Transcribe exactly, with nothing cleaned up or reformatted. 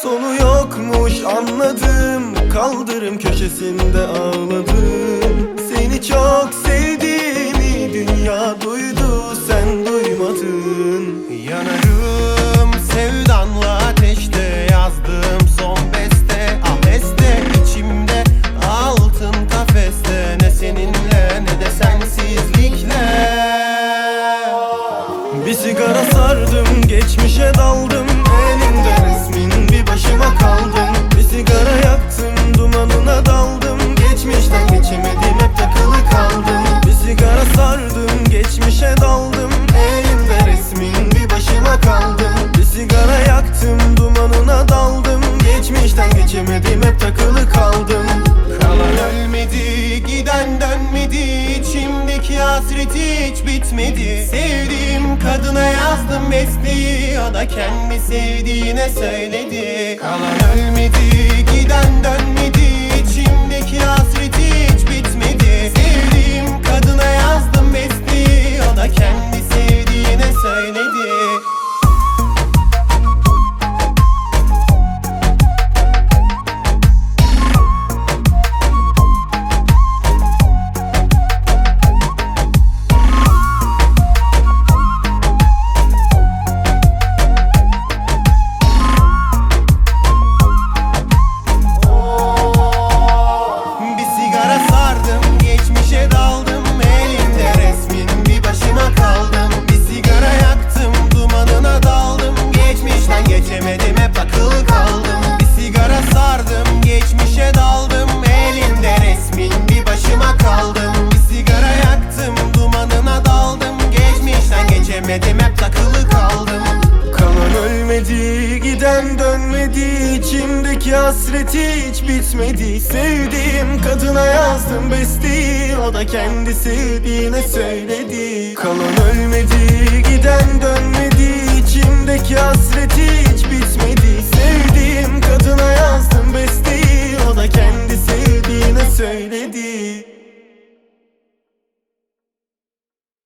Sonu yokmuş anladım, kaldırım köşesinde ağladım. Seni çok sevdiğimi dünya duydu, sen duymadın. Yanarım sevdanla, ateşte yazdım son beste. Aheste içimde, altın kafeste. Ne seninle ne de sensizlikle. Bir sigara sardım, geçmişe daldım. Elimde resmin, bir başıma kaldım. Bir sigara yaktım, dumanına daldım. Geçmişten geçemedim, hep takılı kaldım. Bir sigara sardım, geçmişe daldım. Elimde resmin, bir başıma kaldım. Bir sigara yaktım, dumanına daldım. Geçmişten geçemedim, hep takılı kaldım. Kalan ölmedi, giden dönmedi. İçimdeki hasret hiç bitmedi. Sevdiğim kadına yazdım besteyi, o da kendi sevdiğine söyledi. Kalan ölmedi, giden dönmedi. İçimdeki hasret hiç bitmedi. Sevdiğim kadına yazdım besteyi, o da kendi sevdiğine söyledi. Geçmişe daldım, elimde resmin, bir başıma kaldım. Bir sigara yaktım, dumanına daldım. Geçmişten geçemedim, hep takılı kaldım. Bir sigara sardım, geçmişe daldım. Elimde resmin, bir başıma kaldım. Bir sigara yaktım, dumanına daldım. Geçmişten geçemedim, hep takılı kaldım. Kalan ölmedi, giden dönmedi. İçimdeki hasret hiç bitmedi. Sevdiğim kadına yazdım besteyi, o da kendi sevdiğine söyledi. Kalan ölmedi,